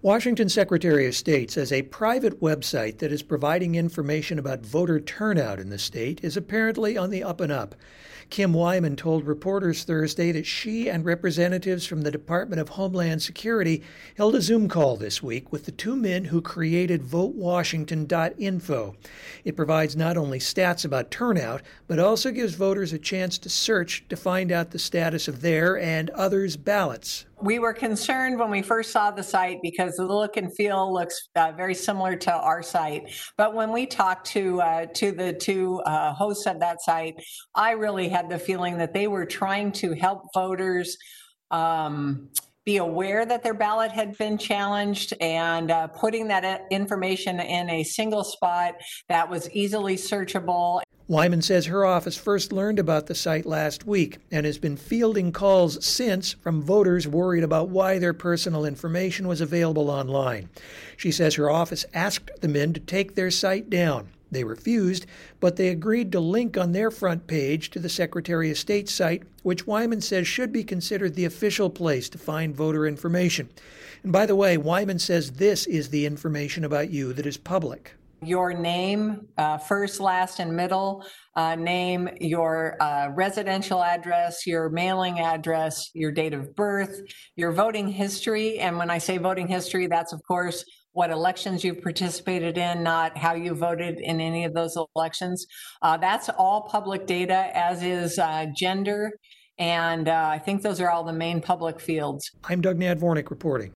Washington Secretary of State says a private website that is providing information about voter turnout in the state is apparently on the up and up. Kim Wyman told reporters Thursday that she and representatives from the Department of Homeland Security held a Zoom call this week with the two men who created VoteWashington.info. It provides not only stats about turnout, but also gives voters a chance to search to find out the status of their and others' ballots. We were concerned when we first saw the site because the look and feel looks very similar to our site. But when we talked to the two hosts of that site, I really had the feeling that they were trying to help voters be aware that their ballot had been challenged and putting that information in a single spot that was easily searchable. Wyman says her office first learned about the site last week and has been fielding calls since from voters worried about why their personal information was available online. She says her office asked the men to take their site down. They refused, but they agreed to link on their front page to the Secretary of State site, which Wyman says should be considered the official place to find voter information. And by the way, Wyman says this is the information about you that is public. Your name, first, last, and middle name, your residential address, your mailing address, your date of birth, your voting history. And when I say voting history, that's, of course, what elections you've participated in, not how you voted in any of those elections. That's all public data, as is gender. And I think those are all the main public fields. I'm Doug Nadvornik reporting.